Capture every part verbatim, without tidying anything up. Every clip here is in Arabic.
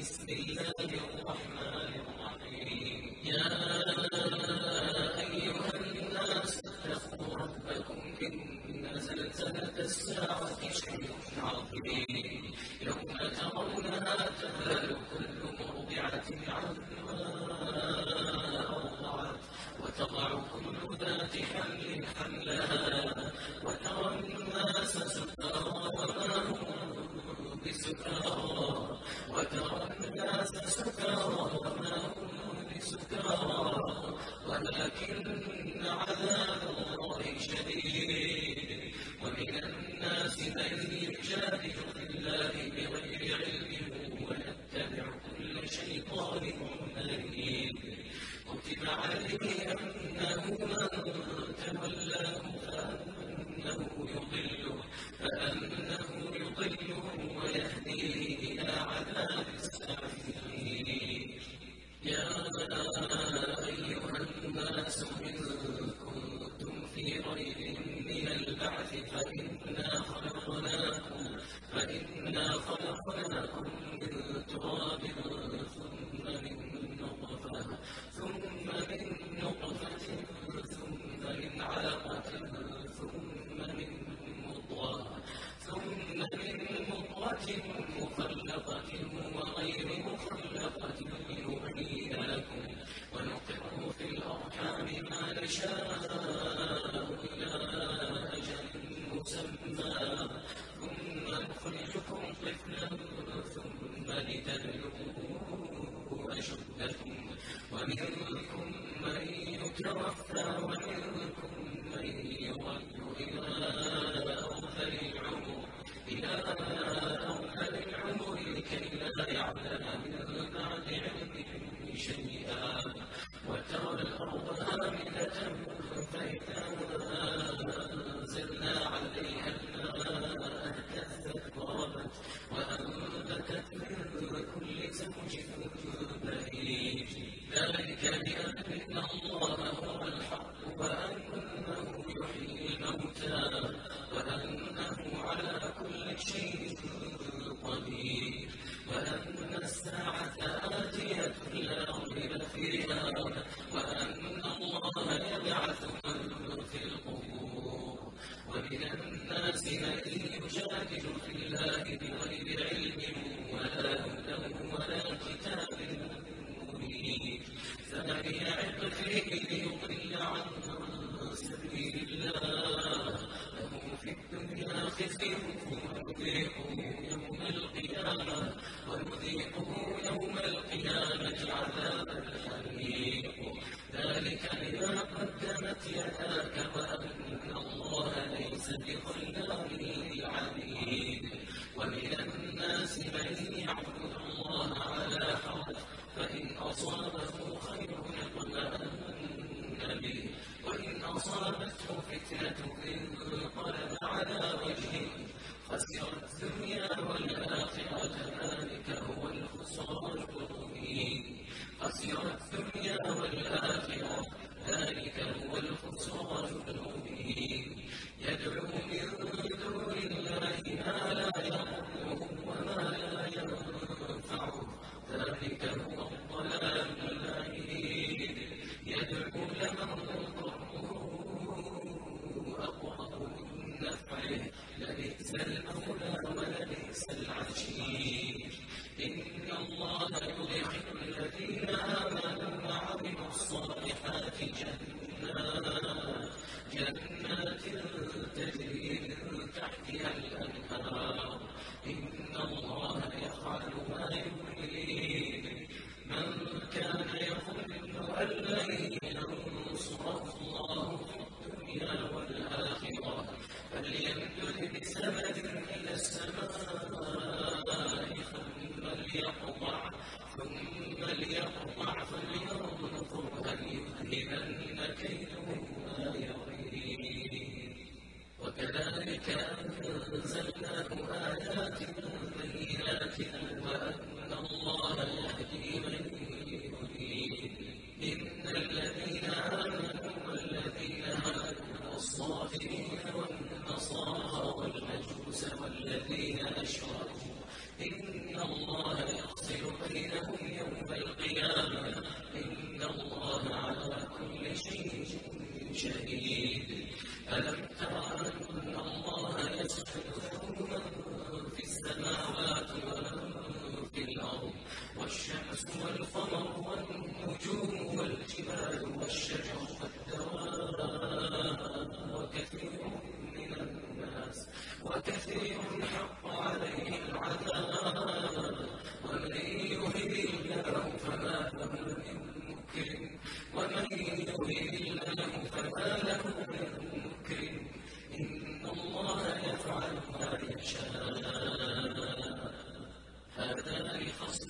بسم الله الرحمن الرحيم يا أيها الناس اتقوا ربكم إن زلزلة الساعة شيء عظيم يوم ترونها تذهل كل مرضعة عما أرضعت وتضع كل ذات حمل حملها وترى الناس سكارى وما هم بسكارى وترى الناس سكارى وما هم بسكارى ولكن عذاب الله شديد ومن الناس من يجادل في الله بغير علم ويتبع كل شيطان مريد كتب عليه أنه من تولاه فأنه يضله فأنه يضله ويهديه إلى عذاب السعير يا أيها الناس إن كنتم في ريب من البعث فإنا خلقناكم فإنا خلقناكم من تراب ثم من نطفة ثم من نطفة ثم من علقة ثم من مضغة ثم من مضغة مخلقة وغير مخلقة لنبين لكم ونقر في الأرحام ما نشاء إلى أجل مسمى ثم نخرجكم طفلا ثم لتبلغوا أشدكم ومنكم من يتوفى ومنكم من يرد إلى أرذل العمر إلى أرذل العمر لكي لا يعلم من بعد علم شيئا وترى الأرض هامدة فإذا أنزلنا عليها الماء اهتزت وربت وأنبتت من كل زوج بهيج ذلك بأن الله هو الحق وأنه يحيي الموتى وأنه على كل شيء قدير وأن الساعة آتية لا ريب فيها وأن الله يبعث من في القبور ومن الناس من يجادل في الله بغير علم ولا هدى ولا كتاب منير فمن يعظ فيه ليضل عن سبيل الله له في الدنيا خزي ونذيقه يوم القيامة ونذيقه يوم القيامة عذاب الحريق ذلك بما قدمت يداك وأن الله ليس بظلام للعبيد ومن الناس من يعبد الله على حرف فإن أصابه خير اطمأن به وإن أصابته فتنة انقلب على وجهه خسر الدنيا والآخرة ذلك هو الخسران المبين خسر الدنيا والآخرة ذلك هو الخسران المبين يدعو من دون الله ما لا يضره وما لا ينفعه ذلك هو الضلال البعيد يدعو لمن ضره أقرب من نفعه لبئس المولى ولبئس العشير إن الله يدخل الذين آمنوا وعملوا الصالحات جنات جنات تجري من تحتها الأنهار إن الله يفعل ما يريد من كان يظن أن لن ينصره الله في الدنيا والآخرة فليمدد بسبب إلى السماء ثم ليقطع ثم ليقطع فلينظر هل يذهبن كيده ما يغيظ وكذلك أنزل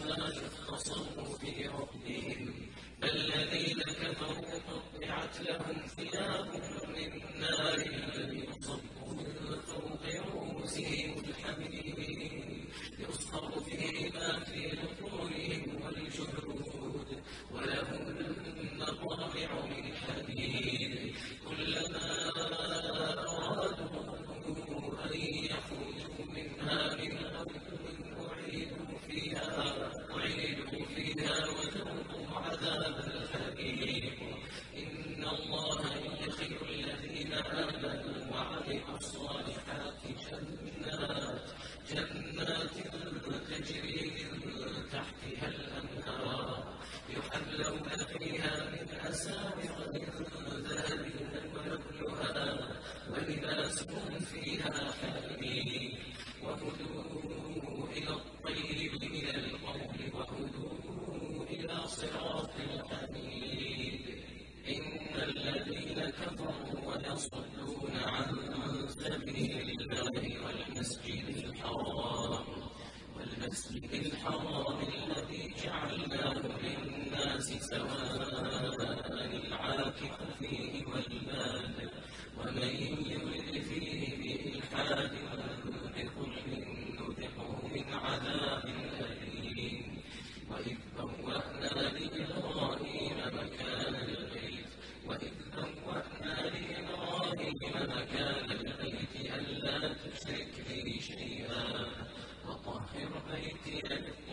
ما اختصموا في ربهم الذين كفروا قطعت لهم ثياب من نار يصب من فوق رؤوسهم الحميم يصهر به ما في بطونهم والجلود ولهم مقامع من حديد كلما أرادوا أن يخرجوا منها من غم أعيدوا فيها أعيدوا فيها وذوقوا عذاب الحريق إن الله يدخل الذين آمنوا وعملوا الصالحات جنات جنات تجري من تحتها الأنهار يحلون فيها من أساور من ذهب ولؤلؤها ولباسهم فيها حرير وهدوا إلى الطيب من القول وهدوا إلى صراط الحميد إن الذين كفروا ويصدون عن سبيل الله والمسجد الحرام والمسجد الحرام الذي جعلناه للناس سواء العاكف فيه والباد ومن يرد فيه بإلحاد بظلم نذقه من عذاب أليم وإذ بوأنا لإبراهيم مكان البيت وإذ بوأنا لإبراهيم مكان البيت ألا تشرك بي شيئا وطهر بيتي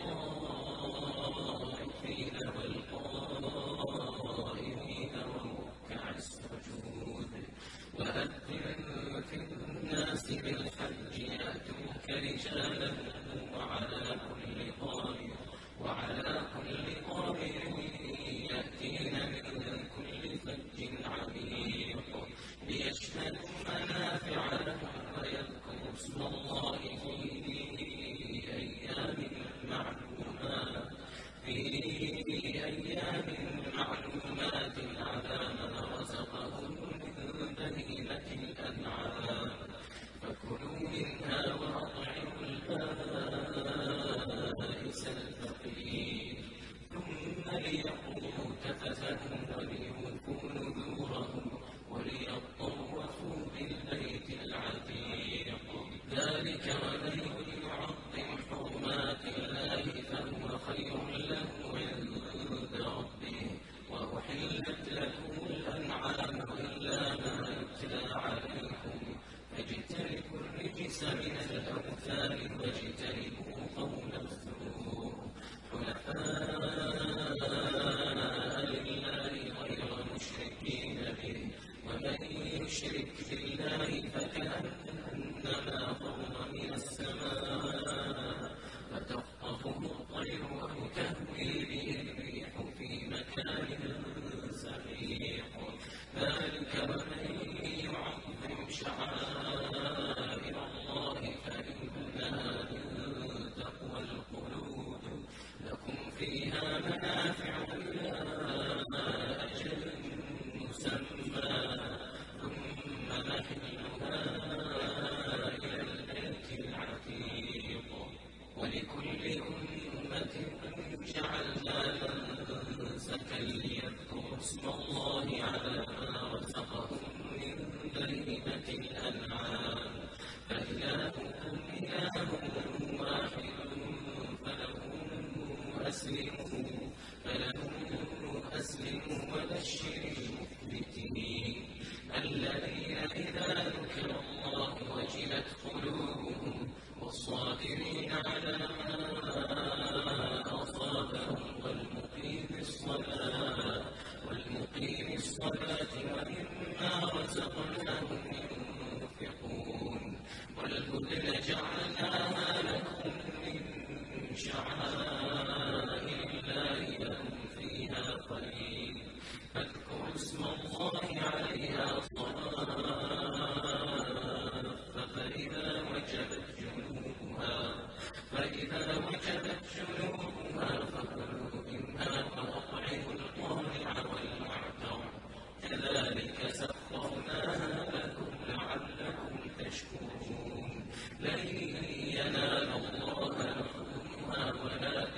للطائفين والقائمين والركع السجود وأذن في الناس بالحج يأتوك رجالا وعلى كل ضامر وعلى كل ضامر يأتين من كل فج عميق ليشهدوا منافع لهم ويذكروا اسم الله في أيام معلومات في أيام معلومات على من رزقهم من بهيمة الأنعام فكلوا منها وأطعموا البائس الفقير ثم ليقضوا تفثهم وليوفوا نذورهم وليطوفوا بالبيت العتيق ذلك ومن يعظم حرمات الله فهو خير له عند ربه وأحلت لكم الأنعام إلا ما يتلى عليكم فاجتنبوا الرجس من الأوثان واجتنبوا قول الزور حنفاء لله غير مشركين به ومن يشرك بالله فكأنما خر من السماء فتخطفه الطير أو تهوي به الريح في مكان سحيق ذلك ومن يعظم شعائر الله فإنها من تقوى القلوب لكم فيها منافع إلى أجل مسمى ثم محلها إلى البيت العتيق ولكل أمة جعلنا منسكا ليذكروا اسم الله على ما رزقهم من بهيمة الأنعام فإلهكم إله واحد فله أسلموا فله أسلموا وبشر المخبتين الذين إذا ذكر الله وجلت قلوبهم والصابرين على ما أصابهم والمقيم الصلاة والمقيم الصلاة ومما رزقناهم ينفقون والبدن جعلناها لكم من شعائر الله لكم فيها خير فاذكروا اسم الله عليها صواف فإذا وجبت جنوبها فإذا وجبت جنوبها فكلوا منها وأطعموا القانع والمعتر كذلك سخرناها لكم لعلكم تشكرون لن ينال الله لحومها ولا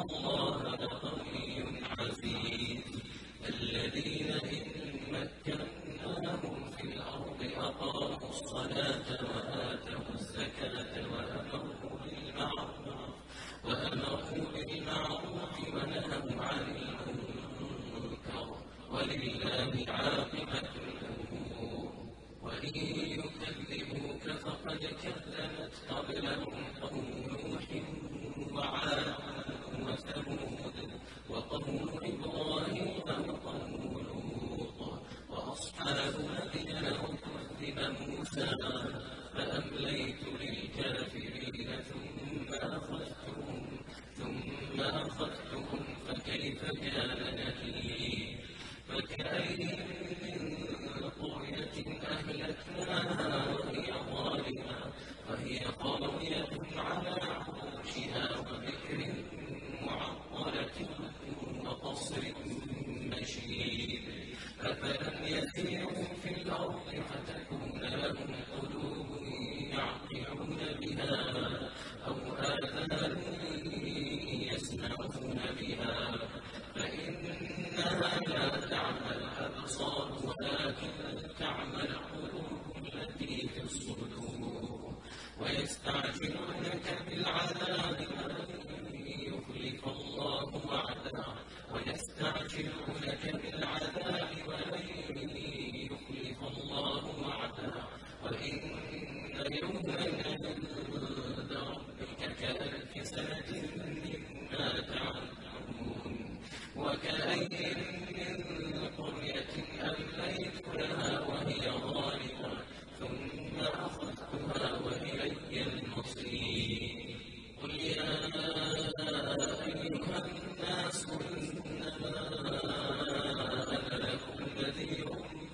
الله لقوي عزيز الذين إن مكناهم في الأرض أقاموا الصلاة وآتوا الزكاة وأمروا بالمعروف وأمروا بالمعروف ونهوا عن المنكر ولله عاقبة الأمور وإن يكذبوك فقد كذبت قبلهم قوم نوح وعاد وثمود وقوم إبراهيم وقوم لوط وأصحاب مدين وكذب موسى فأمليت للكافرين ثم أخذتهم ثم أخذتهم فكيف كان نكير فكأين من قرية أهلكناها وهي ظالمة وهي خاوية على عروشها وبئر معطلة وقصر مشيد أفلم يسيروا في الأرض فتكون لهم قلوب يعقلون بها أو آذان يسمعون بها فإنها لا تعمى الأبصار ولكن تعمى القلوب التي في الصدور ويستعجلونك بالعذاب ولن يخلف الله وعده ويستعجلونك بالعذاب ولن يخلف الله وعده وإن يوما عند ربك كألف سنة مما تعدون وكأين من قرية أمليت لها وهي ظالمة ثم أخذتها وإلي المصير قل يا أيها الناس إنما أنا لكم نذير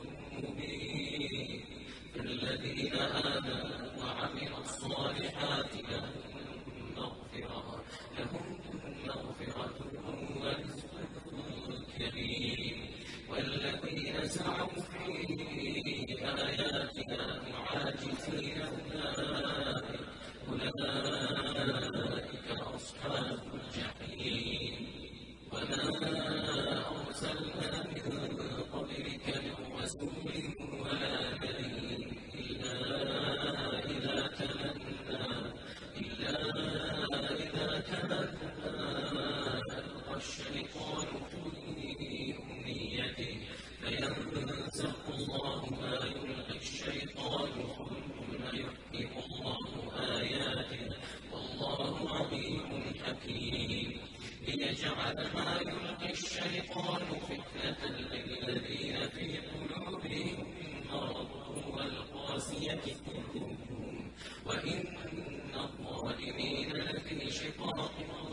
مبين فالذين آمنوا وعملوا الصالحات لهم مغفرة لهم مغفرة ورزق كريم والذين سعوا في آياتنا معاجزين أولئك أصحاب الجحيم وما أرسلنا من قبلك من رسول ولا نبي إلا إذا تمنى إلا إذا تمنى ألقى الشيطان في أمنيته فينسخ الله ما يلقي الشيطان ثم يحكم الله آياته والله عليم حكيم ليجعل ما يلقي الشيطان فتنة للذين في قلوبهم مرض والقاسية قلوبهم وإن الظالمين لفي شقاق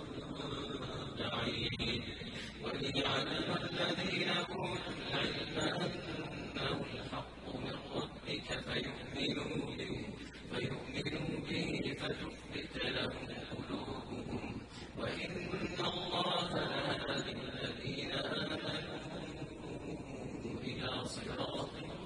بعيد وليعلم الذين أوتوا العلم أنه الحق من ربك فيؤمنوا به فيؤمنوا به فتثبت لهم قلوبهم وإن الله لهادي الذين آمنوا إلى صراط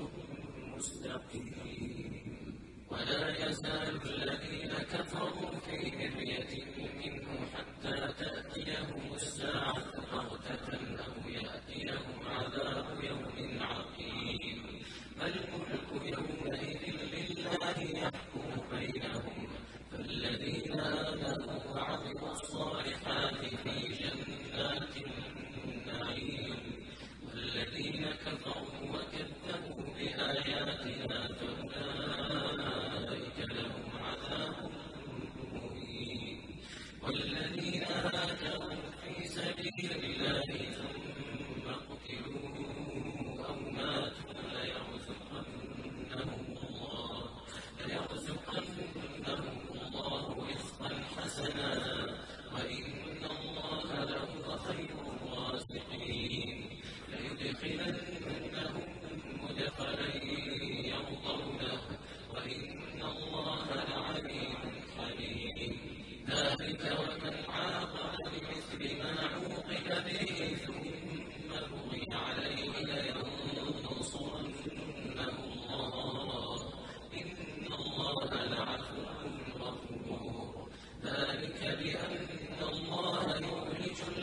مستقيم ولا يزال الذين كفروا في مرية منه حتى تأتيهم الساعة بغتة أو يأتيهم عذاب يوم عقيم فالملك يومئذ لله يحكم بينهم فالذين آمنوا وعملوا الصالحات في جنات النعيم والذين كفروا وكذبوا بآياتنا فأولئك لهم عذاب مهين والذين هاجروا في سبيل الله ثم قتلوا أو ماتوا ليرزقنهم الله ليرزقنهم الله رزقا حسنا وإن الله لهو خير الرازقين ليدخلنهم مدخلا يرضونه وإن الله لعليم حليم ذلك ومن عاقب بمثل ما عوقب به ثم بغي عليه لينصرنه الله إن الله لعفو غفور ذلك بأن الله يولج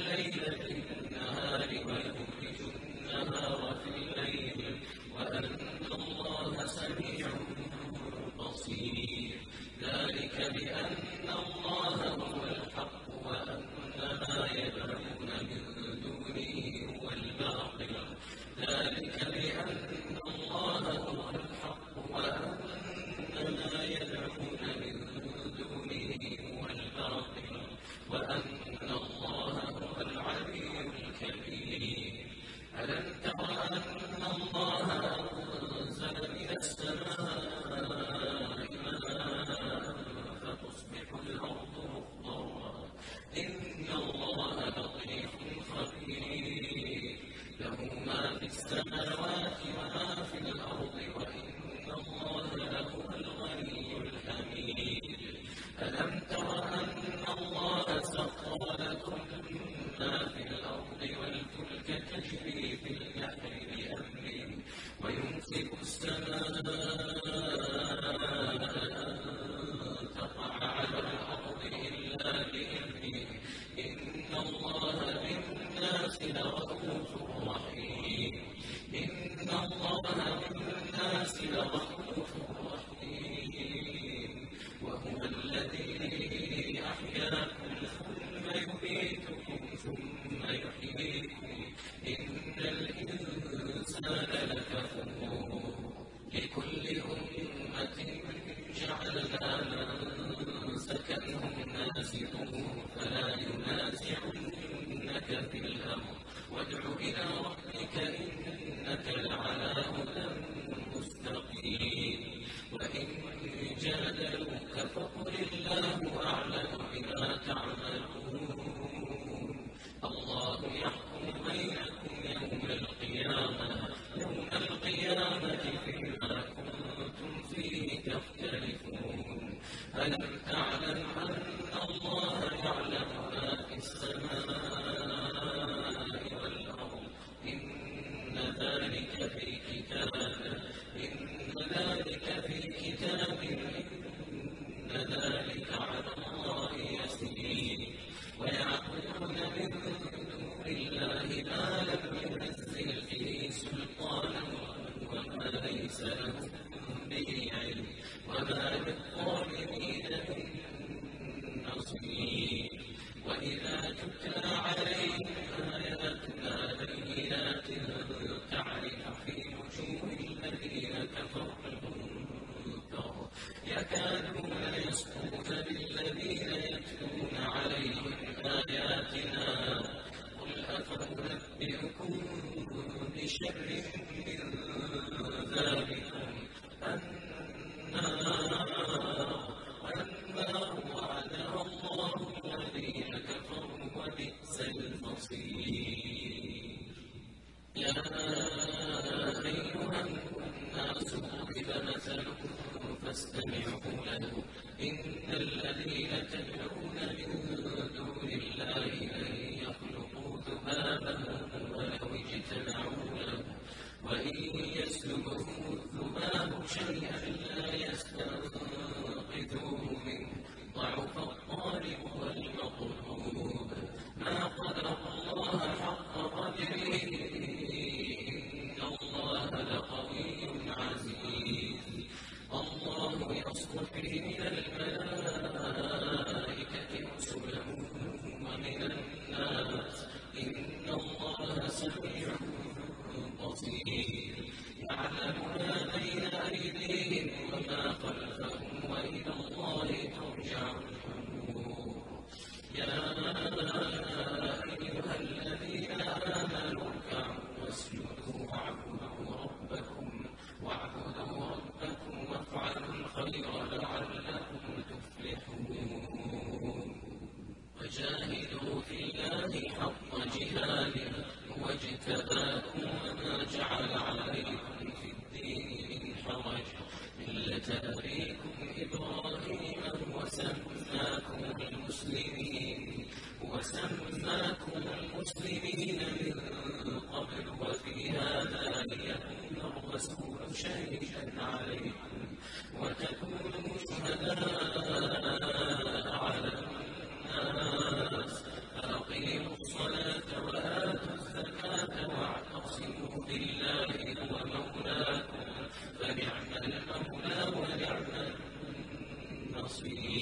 السماوات وما في الأرض وإن الله لهو الغني الحميد ألم تر أن الله سخر لكم ما في الأرض والفلك تجري في البحر بأمره ويمسك السماء أن تقع على الأرض إلا بإذنه إن الله بالناس لرؤوف رحيم إن الله بالناس لرؤوف رحيم وهو الذي أحياكم ثم يميتكم ثم يحييكم إن الإنسان لكفور لكل أمة جعلنا منسكنهم ناسكوه فلا ينازعنك في الأمر وادع إلى ربك إنك لعلى هدى مستقيم وإن جادلوك فقل الله أعلم بما تعملون الله يحكم بينكم يوم القيامة يوم القيامة فيما كنتم فيه تختلفون ألم تعلم أن الله يعلم ما في السماء والأرض إن ذلك في كتاب إن ذلك في كتاب إن ذلك على الله يسير ويعبدون من دون الله ما لم ينزل به سلطانا وما ليس لهم به علم وما للظالمين من نصير وإذا تتلى عليهم آياتنا بينات تعرف في وجوه الذين كفروا المنكر يكادون يسقون بالذين يتلون عليهم آياتنا قل أفأنبئكم بشر من ذلكم النار النار وعدها الله الذين كفروا وبئس المصير يا أيها الناس ضرب مثل فاستمعوا له إن الذين تدعون من دون الله لن يخلقوا ذبابا ولو اجتمعوا له وإن يسلبهم الذباب شيئا لا يستنقذوه منه ضعف الطالب والمطلوب ما قدر الله حق قدره إن الله لقوي عزيز الله يصطفي من الملائكة رسلا ومن الناس إن الله سميع بصير يعلم ما بين أيديهم وما خلفهم وإلى الله ترجع الأمور يا أيها الذين آمنوا اركعوا واسجدوا واعبدوا ربكم واعبدوا ربكم وافعلوا الخير لعلكم تفلحون وجاهدوا في الله حق جهاده هو اجتباكم وما جعل عليكم في الدين من حرج ملة أبيكم إبراهيم وسماكم المسلمين وسماكم المسلمين من قبل وفي هذا ليكون الرسول شهيدا عليكم وتكونوا شهداء على الناس فأقيموا الصلاة وآتوا الزكاة واعتصموا بالله هو مولاكم فنعم المولى ونعم النصير